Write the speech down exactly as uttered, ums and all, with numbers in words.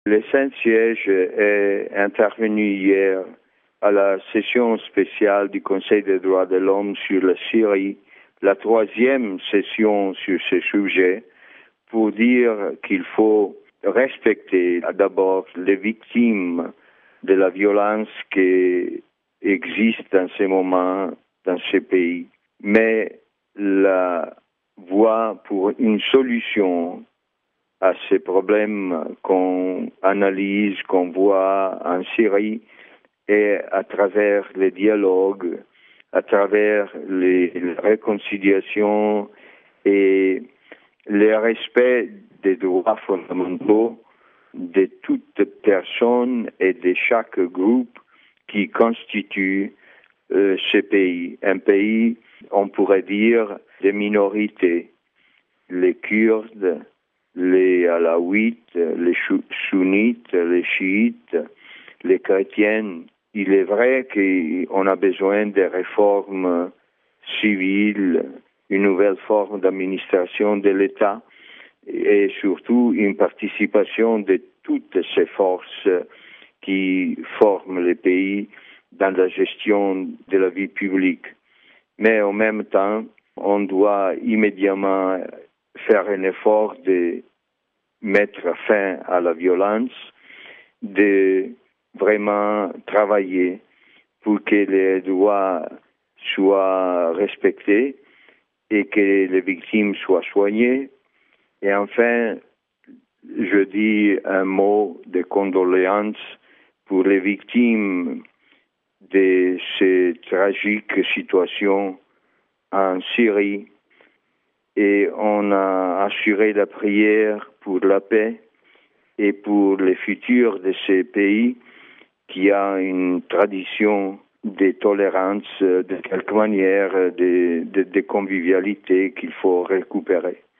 Le Saint-Siège est intervenu hier à la session spéciale du Conseil des droits de l'homme sur la Syrie, la troisième session sur ce sujet, pour dire qu'il faut respecter d'abord les victimes de la violence qui existe en ce moment dans ce pays. Mais la voie pour une solution à ces problèmes qu'on analyse, qu'on voit en Syrie, et à travers les dialogues, à travers les réconciliations et le respect des droits fondamentaux de toute personne et de chaque groupe qui constitue euh, ce pays. Un pays, on pourrait dire, des minorités, les Kurdes, les alaouites, les sunnites, les chiites, les chrétiens. Il est vrai qu'on a besoin de réformes civiles, une nouvelle forme d'administration de l'État et surtout une participation de toutes ces forces qui forment le pays dans la gestion de la vie publique. Mais en même temps, on doit immédiatement faire un effort de mettre fin à la violence, de vraiment travailler pour que les droits soient respectés et que les victimes soient soignées. Et enfin, je dis un mot de condoléances pour les victimes de ces tragiques situations en Syrie. Et on a assuré la prière pour la paix et pour le futur de ces pays qui a une tradition de tolérance, de quelque manière, de, de, de convivialité qu'il faut récupérer.